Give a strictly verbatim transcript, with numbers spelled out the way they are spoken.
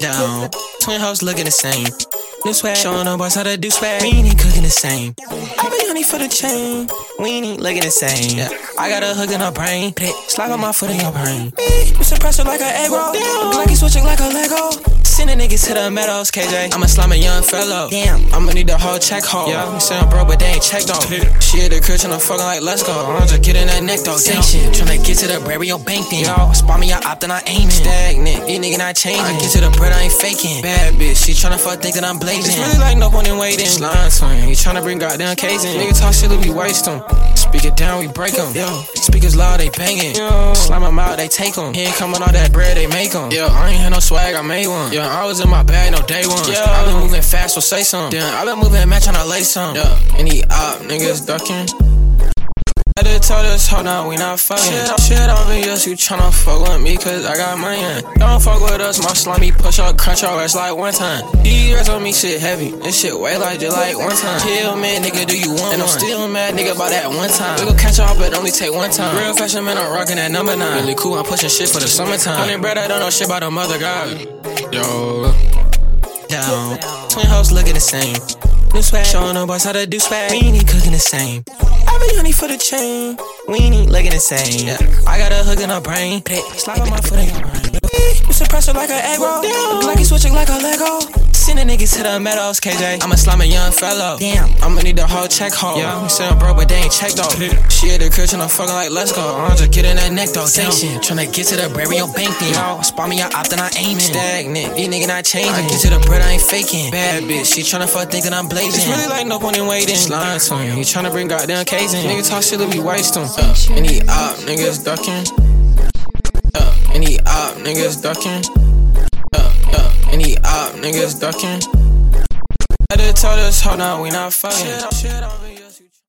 down. Twin hoes looking the same. New swag, showing them boys how to do swag. We ain't cooking the same. I be honey for the chain. We ain't looking the same. Yeah. I got a hook in her brain. Slap on my foot in your brain. You suppress it like an egg roll. Glocky switching like a Lego. Sending niggas to the meadows, K J. I'm a slimy young fellow. Damn, I'ma need the whole check hole. Yeah, we say I'm broke, but they ain't checked though. She at the crib tryna fucking like, let's go. I'm just getting that neck though. Sanction, tryna get to the bread, we your bank thing. Yo, spot me, I opt and I aiming. Stagnant, these niggas not changing. I get to the bread, I ain't faking. Bad bitch, she tryna fuck, think that I'm blazing. It's really like no point in waiting. Slime swing, he tryna bring goddamn casing. Nigga talk shit, we waste them. Speak it down, we break them. Yo, speakers loud, they banging. Yo, slime them out, they take them. He ain't coming all that bread, they make them. Yo, I ain't had no swag, I made one. Yo, I was in my bag, no day one. Yo, I been moving fast, so say something. Damn, I been moving match on a lay some. Yeah, any op niggas ducking. I just told this hoe now we not fucking. Shit, shit obvious, you tryna fuck with me cause I got money. Don't fuck with us, my slimy push up, crunch your ass like one time. These rest on me shit heavy, this shit weigh like just like one time. Chill man, nigga, do you want And I'm still mad, nigga, about that one time. We gon' catch y'all, but only take one time. Real fashion man, I'm rocking that number nine. Really cool, I'm pushing shit for the summertime. Honey bread, I don't know shit about the mother god. Yo, down. Twin hoes looking the same. New swag, showing them boys how to do swag. We ain't cooking the same. I be honey for the chain. We ain't looking the same. Yeah. I got a hook in her brain. Slap on my foot in your brain. You suppress it like an egg roll. Glocky switching like a Lego. Sending niggas to the meadows, K J. I'm a slimy young fellow. Damn, I'ma need the whole check hole. Yeah, we say I'm broke, but they ain't checked though. She at the crib tryna fucking like, let's go. I'm just getting that neck though. Sanction, tryna get to the bread, we your bank thing. Yo, spot me, I opt and I aiming. Stagnant, these niggas not changing. I get to the bread, I ain't faking. Bad bitch, she tryna fuck, think that I'm blazing. It's really like no point in waiting. Slime swing, he tryna bring goddamn casing. Nigga talk shit, we waste them. Uh, any op niggas ducking. Uh, any op niggas ducking. Uh, uh, any op niggas ducking. I just told this hoe now we not fucking. Shit, shit,